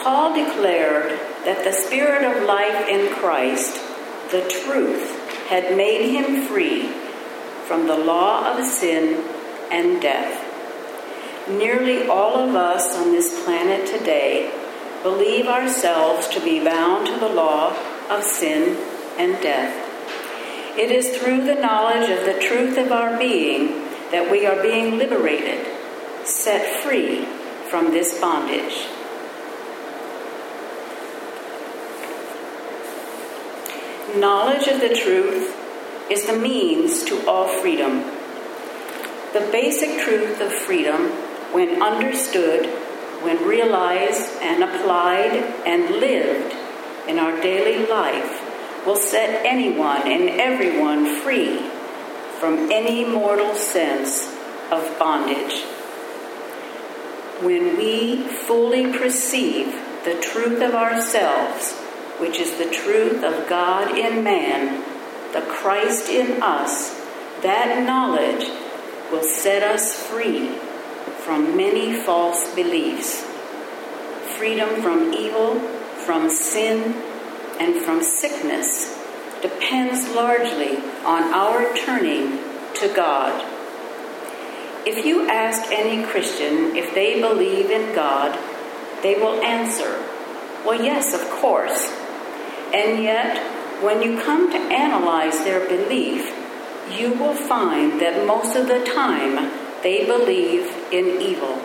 Paul declared that the Spirit of life in Christ, the truth, had made him free from the law of sin and death. Nearly all of us on this planet today believe ourselves to be bound to the law of sin and death. It is through the knowledge of the truth of our being that we are being liberated, set free from this bondage. Knowledge of the truth is the means to all freedom. The basic truth of freedom, when understood, when realized and applied and lived in our daily life, will set anyone and everyone free from any mortal sense of bondage. When we fully perceive the truth of ourselves, which is the truth of God in man, the Christ in us, that knowledge will set us free from many false beliefs. Freedom from evil, from sin, and from sickness depends largely on our turning to God. If you ask any Christian if they believe in God, they will answer, well, yes, of course. And yet, when you come to analyze their belief, you will find that most of the time they believe in evil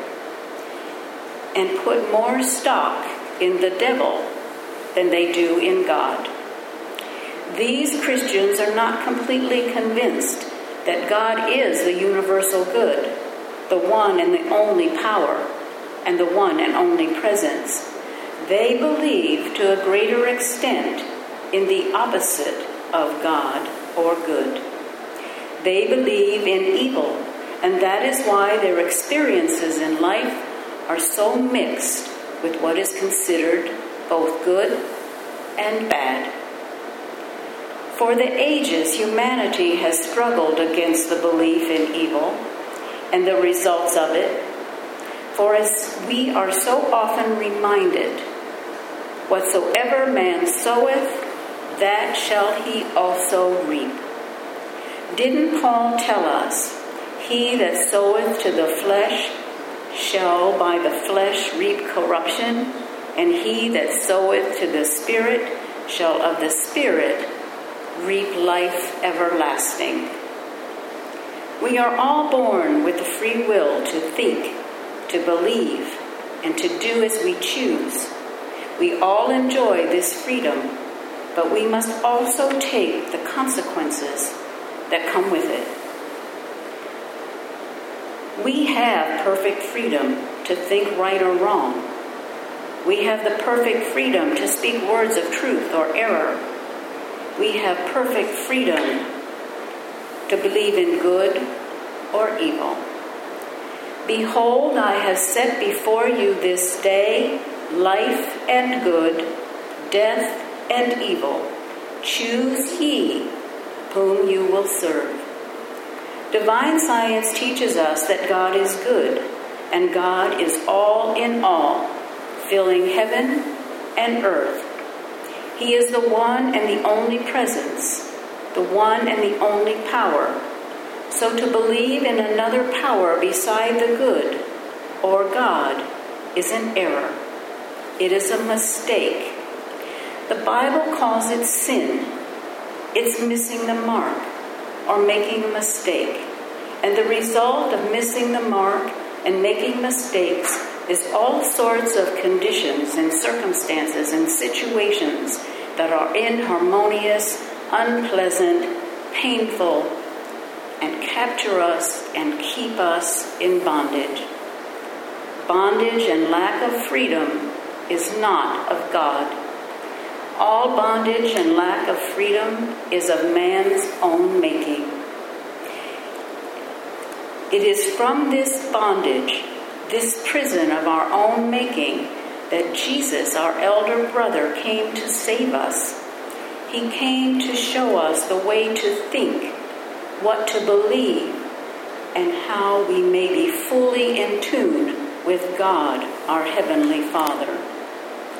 and put more stock in the devil than they do in God. These Christians are not completely convinced that God is the universal good, the one and the only power, and the one and only presence. They believe to a greater extent in the opposite of God or good. They believe in evil, and that is why their experiences in life are so mixed with what is considered both good and bad. For the ages, humanity has struggled against the belief in evil and the results of it. For as we are so often reminded, whatsoever man soweth, that shall he also reap. Didn't Paul tell us, he that soweth to the flesh shall by the flesh reap corruption, and he that soweth to the Spirit shall of the Spirit reap life everlasting. We are all born with the free will to think, to believe, and to do as we choose. We all enjoy this freedom, but we must also take the consequences that come with it. We have perfect freedom to think right or wrong. We have the perfect freedom to speak words of truth or error. We have perfect freedom to believe in good or evil. Behold, I have set before you this day life and good, death and evil. Choose ye whom you will serve. Divine science teaches us that God is good, and God is all in all, filling heaven and earth. He is the one and the only presence, the one and the only power. So to believe in another power beside the good, or God, is an error. It is a mistake. The Bible calls it sin. It's missing the mark, or making a mistake. And the result of missing the mark and making mistakes is all sorts of conditions and circumstances and situations that are inharmonious, unpleasant, painful, and capture us and keep us in bondage. Bondage and lack of freedom is not of God. All bondage and lack of freedom is of man's own making. It is from this bondage, this prison of our own making, that Jesus, our elder brother, came to save us. He came to show us the way to think, what to believe, and how we may be fully in tune with God, our Heavenly Father.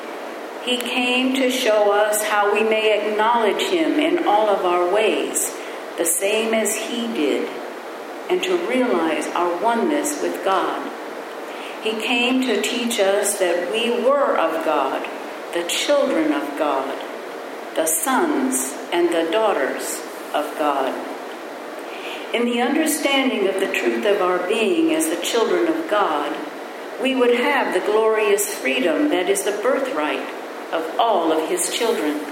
He came to show us how we may acknowledge him in all of our ways, the same as he did, and to realize our oneness with God. He came to teach us that we were of God, the children of God, the sons and the daughters of God. In the understanding of the truth of our being as the children of God, we would have the glorious freedom that is the birthright of all of his children.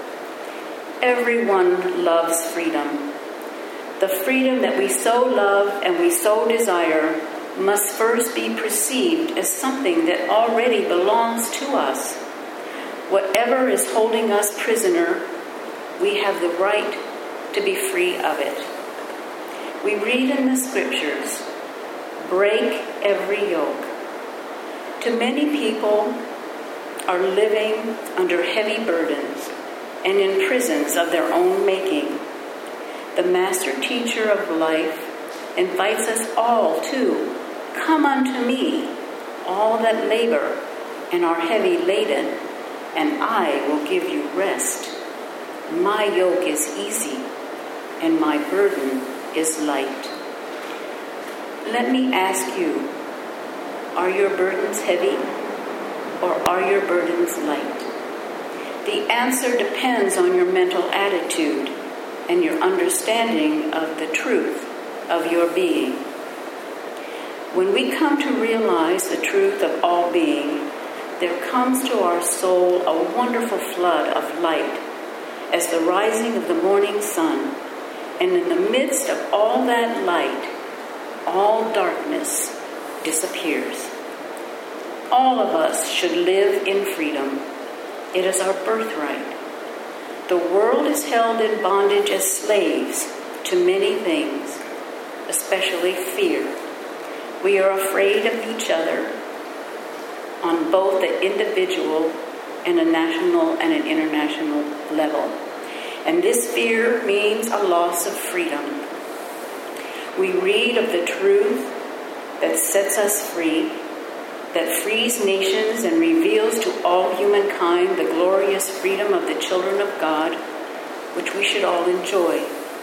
Everyone loves freedom. The freedom that we so love and we so desire must first be perceived as something that already belongs to us. Whatever is holding us prisoner, we have the right to be free of it. We read in the scriptures, break every yoke. To many people are living under heavy burdens and in prisons of their own making. The master teacher of life invites us all to come unto me, all that labor and are heavy laden, and I will give you rest. My yoke is easy, and my burden is light. Let me ask you, are your burdens heavy, or are your burdens light? The answer depends on your mental attitude and your understanding of the truth of your being. When we come to realize the truth of all being, there comes to our soul a wonderful flood of light as the rising of the morning sun, and in the midst of all that light, all darkness disappears. All of us should live in freedom. It is our birthright. The world is held in bondage as slaves to many things, especially fear. We are afraid of each other on both the individual and a national and an international level. And this fear means a loss of freedom. We read of the truth that sets us free, that frees nations and reveals to all humankind the glorious freedom of the children of God, which we should all enjoy.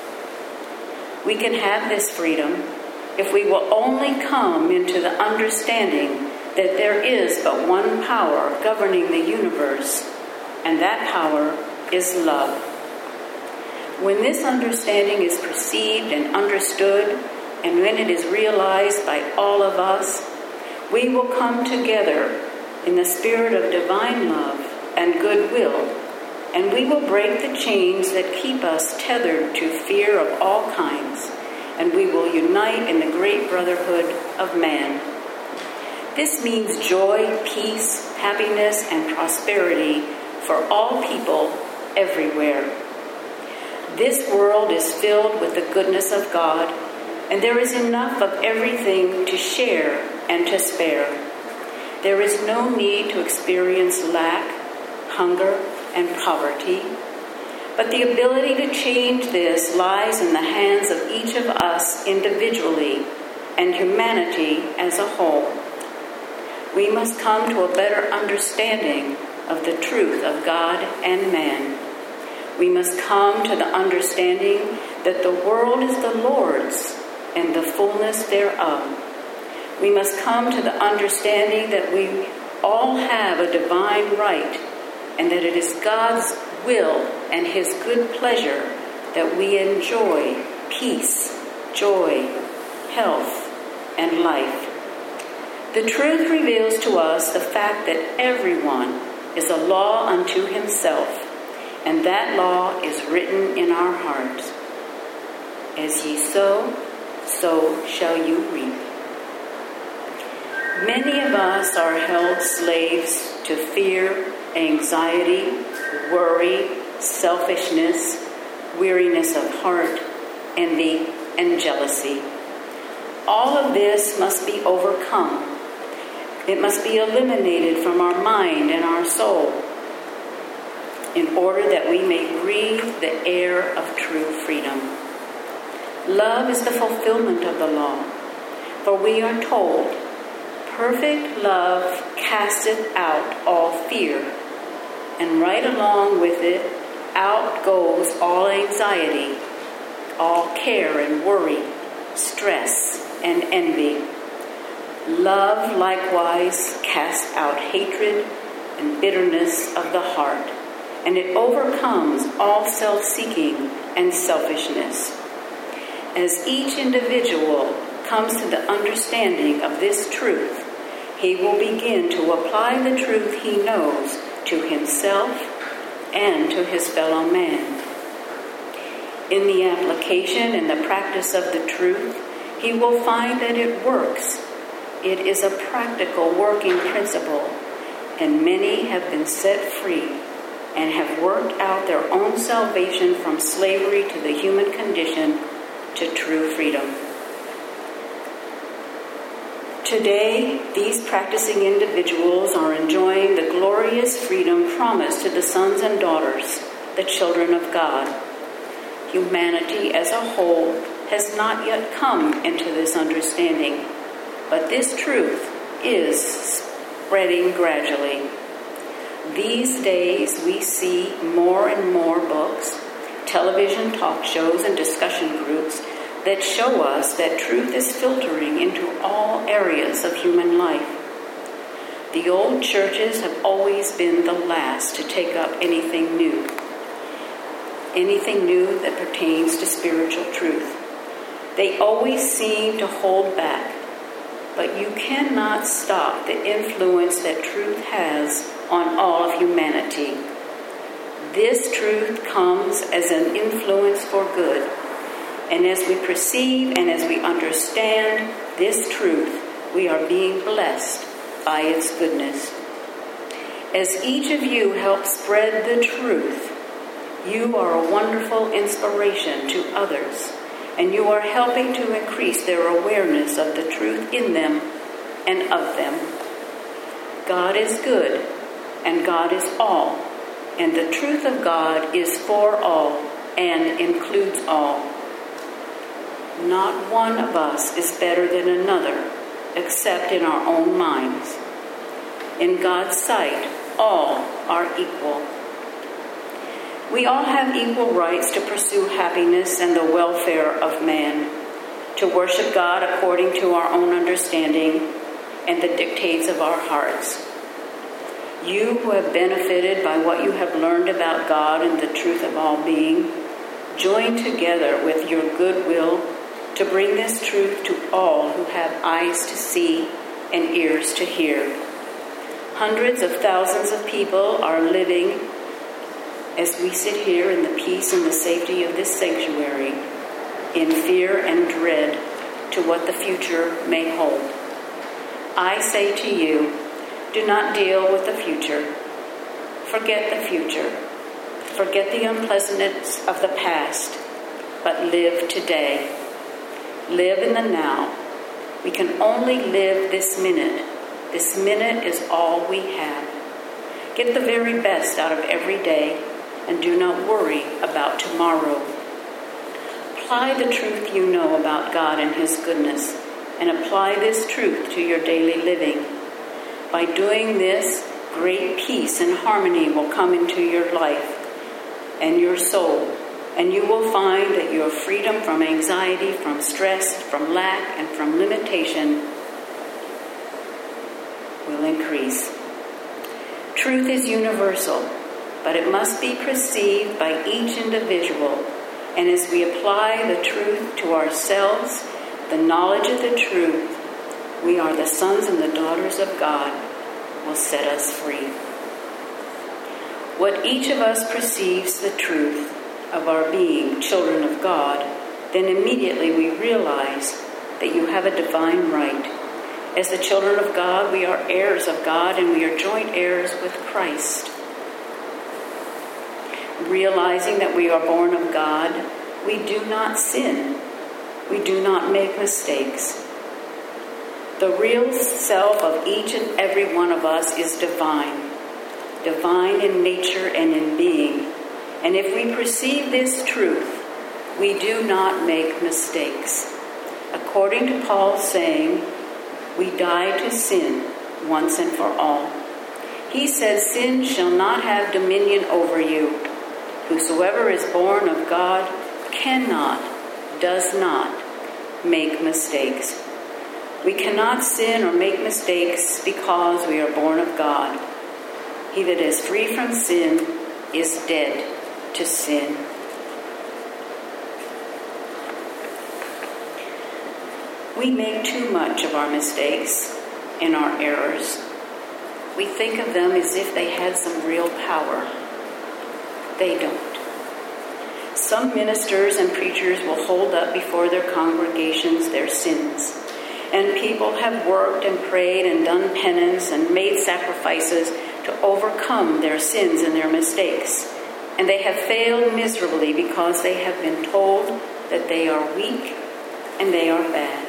We can have this freedom if we will only come into the understanding that there is but one power governing the universe, and that power is love. When this understanding is perceived and understood, and when it is realized by all of us, we will come together in the spirit of divine love and goodwill, and we will break the chains that keep us tethered to fear of all kinds, and we will unite in the great brotherhood of man. This means joy, peace, happiness, and prosperity for all people everywhere. This world is filled with the goodness of God, and there is enough of everything to share and to spare. There is no need to experience lack, hunger, and poverty. But the ability to change this lies in the hands of each of us individually and humanity as a whole. We must come to a better understanding of the truth of God and man. We must come to the understanding that the world is the Lord's and the fullness thereof. We must come to the understanding that we all have a divine right, and that it is God's will and his good pleasure that we enjoy peace, joy, health, and life. The truth reveals to us the fact that everyone is a law unto himself, and that law is written in our hearts. As ye sow, so shall you reap. Many of us are held slaves to fear, anxiety, worry, selfishness, weariness of heart, envy, and jealousy. All of this must be overcome. It must be eliminated from our mind and our soul in order that we may breathe the air of true freedom. Love is the fulfillment of the law, for we are told, perfect love casteth out all fear. And right along with it, out goes all anxiety, all care and worry, stress and envy. Love likewise casts out hatred and bitterness of the heart, and it overcomes all self-seeking and selfishness. As each individual comes to the understanding of this truth, he will begin to apply the truth he knows to himself and to his fellow man. In the application and the practice of the truth, he will find that it works. It is a practical working principle, and many have been set free and have worked out their own salvation from slavery to the human condition to true freedom. Today, these practicing individuals are enjoying the glorious freedom promised to the sons and daughters, the children of God. Humanity as a whole has not yet come into this understanding, but this truth is spreading gradually. These days, we see more and more books, television talk shows, and discussion groups that show us that truth is filtering into all areas of human life. The old churches have always been the last to take up anything new that pertains to spiritual truth. They always seem to hold back, but you cannot stop the influence that truth has on all of humanity. This truth comes as an influence for good. And as we perceive and as we understand this truth, we are being blessed by its goodness. As each of you helps spread the truth, you are a wonderful inspiration to others, and you are helping to increase their awareness of the truth in them and of them. God is good, and God is all, and the truth of God is for all and includes all. Not one of us is better than another, except in our own minds. In God's sight, all are equal. We all have equal rights to pursue happiness and the welfare of man, to worship God according to our own understanding and the dictates of our hearts. You who have benefited by what you have learned about God and the truth of all being, join together with your goodwill to bring this truth to all who have eyes to see and ears to hear. Hundreds of thousands of people are living as we sit here in the peace and the safety of this sanctuary, in fear and dread to what the future may hold. I say to you, do not deal with the future. Forget the future. Forget the unpleasantness of the past, but live today. Live in the now. We can only live this minute. This minute is all we have. Get the very best out of every day and do not worry about tomorrow. Apply the truth you know about God and His goodness, and apply this truth to your daily living. By doing this, great peace and harmony will come into your life and your soul, and you will find that your freedom from anxiety, from stress, from lack, and from limitation will increase. Truth is universal, but it must be perceived by each individual, and as we apply the truth to ourselves, the knowledge of the truth, we are the sons and the daughters of God, will set us free. What each of us perceives the truth of our being children of God, then immediately we realize that you have a divine right. As the children of God, we are heirs of God, and we are joint heirs with Christ. Realizing that we are born of God, we do not sin. We do not make mistakes. The real self of each and every one of us is divine in nature and in being. And if we perceive this truth, we do not make mistakes. According to Paul's saying, we died to sin once and for all. He said, sin shall not have dominion over you. Whosoever is born of God does not make mistakes. We cannot sin or make mistakes because we are born of God. He that is free from sin is dead to sin. We make too much of our mistakes and our errors. We think of them as if they had some real power. They don't. Some ministers and preachers will hold up before their congregations their sins. And people have worked and prayed and done penance and made sacrifices to overcome their sins and their mistakes. And they have failed miserably because they have been told that they are weak and they are bad.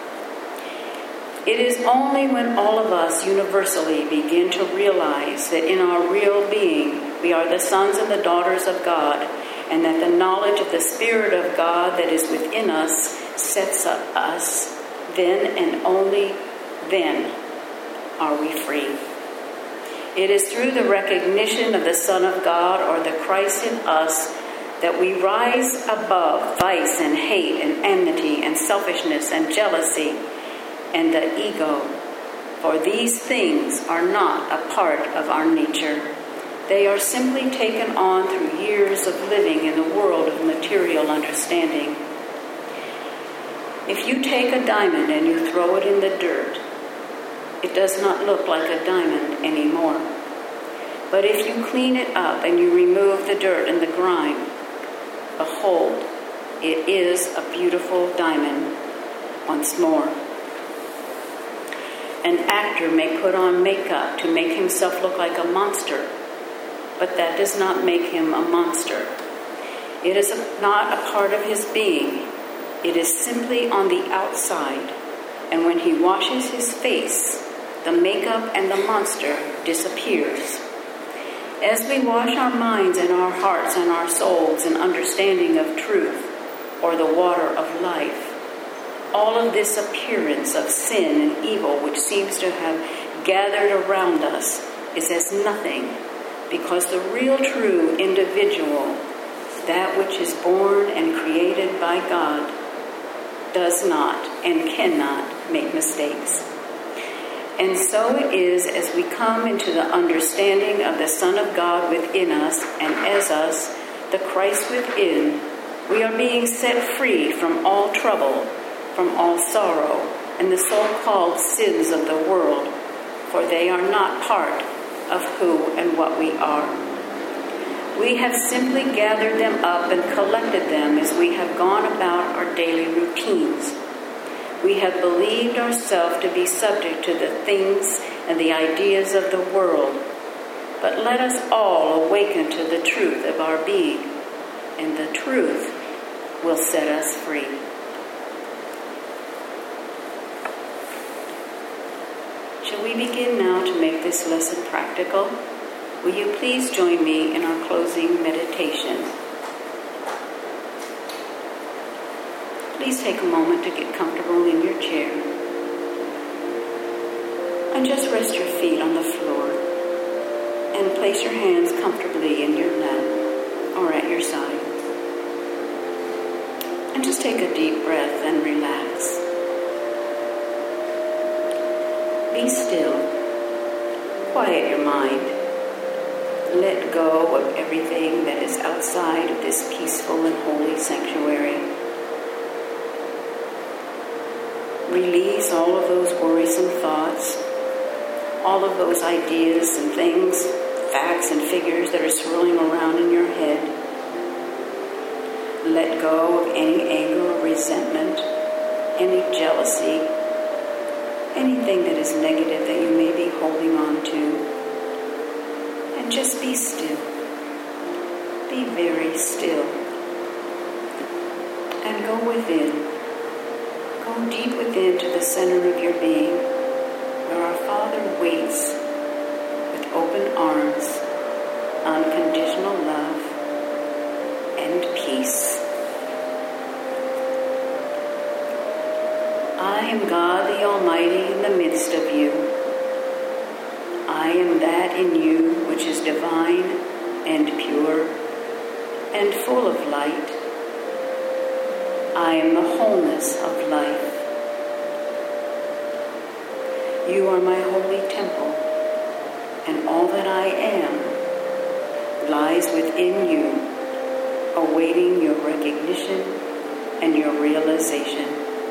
It is only when all of us universally begin to realize that in our real being we are the sons and the daughters of God, and that the knowledge of the Spirit of God that is within us sets up us, then and only then are we free. It is through the recognition of the Son of God, or the Christ in us, that we rise above vice and hate and enmity and selfishness and jealousy and the ego, for these things are not a part of our nature. They are simply taken on through years of living in the world of material understanding. If you take a diamond and you throw it in the dirt, it does not look like a diamond anymore. But if you clean it up and you remove the dirt and the grime, behold, it is a beautiful diamond once more. An actor may put on makeup to make himself look like a monster, but that does not make him a monster. It is not a part of his being. It is simply on the outside. And when he washes his face, the makeup and the monster disappears. As we wash our minds and our hearts and our souls in understanding of truth, or the water of life, all of this appearance of sin and evil which seems to have gathered around us is as nothing, because the real true individual, that which is born and created by God, does not and cannot make mistakes. And so it is as we come into the understanding of the Son of God within us, and as us, the Christ within, we are being set free from all trouble, from all sorrow, and the so-called sins of the world, for they are not part of who and what we are. We have simply gathered them up and collected them as we have gone about our daily routines. We have believed ourselves to be subject to the things and the ideas of the world, but let us all awaken to the truth of our being, and the truth will set us free. Shall we begin now to make this lesson practical? Will you please join me in our closing meditation? Please take a moment to get comfortable in your chair. And just rest your feet on the floor and place your hands comfortably in your lap or at your side. And just take a deep breath and relax. Be still. Quiet your mind. Let go of everything that is outside of this peaceful and holy sanctuary. Release all of those worrisome thoughts, all of those ideas and things, facts and figures that are swirling around in your head. Let go of any anger or resentment, any jealousy, anything that is negative that you may be holding on to. And just be still. Be very still. And go within. Go deep within to the center of your being, where our Father waits with open arms, unconditional love, and peace. I am God the Almighty in the midst of you. I I am that in you which is divine and pure and full of light. I am the wholeness of life. You are my holy temple, and all that I am lies within you, awaiting your recognition and your realization.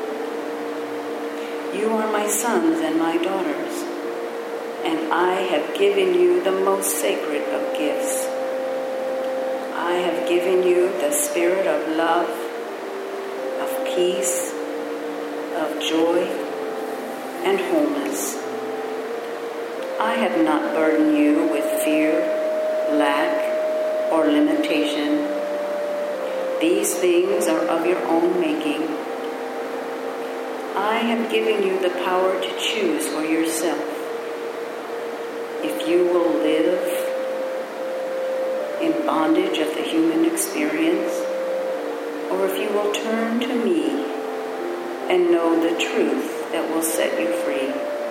You are my sons and my daughters, and I have given you the most sacred of gifts. I have given you the spirit of love, of peace, of joy, and wholeness. I have not burdened you with fear, lack, or limitation. These things are of your own making. I have given you the power to choose for yourself. If you will live in bondage of the human experience, or if you will turn to me and know the truth that will set you free.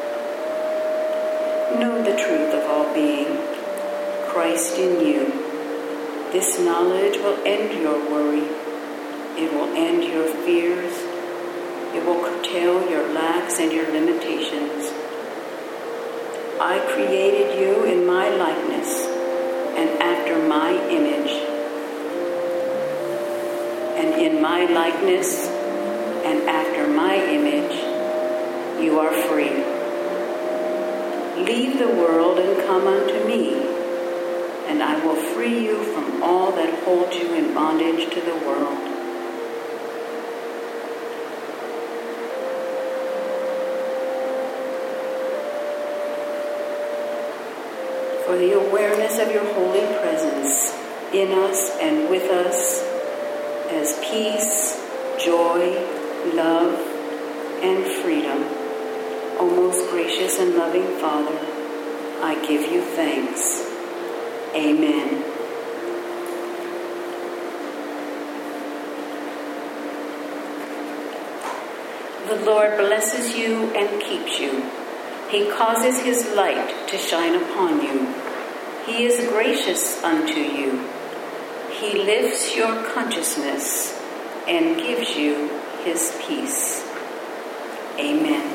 Know the truth of all being, Christ in you. This knowledge will end your worry. It will end your fears. It will curtail your lacks and your limitations. I created you in my likeness and after my image. And in my likeness and after my image, you are free. Leave the world and come unto me, and I will free you from all that holds you in bondage to the world. For the awareness of your holy presence in us and with us as peace, joy, love, and freedom. O most gracious and loving Father, I give you thanks. Amen. The Lord blesses you and keeps you. He causes his light to shine upon you. He is gracious unto you. He lifts your consciousness and gives you his peace. Amen.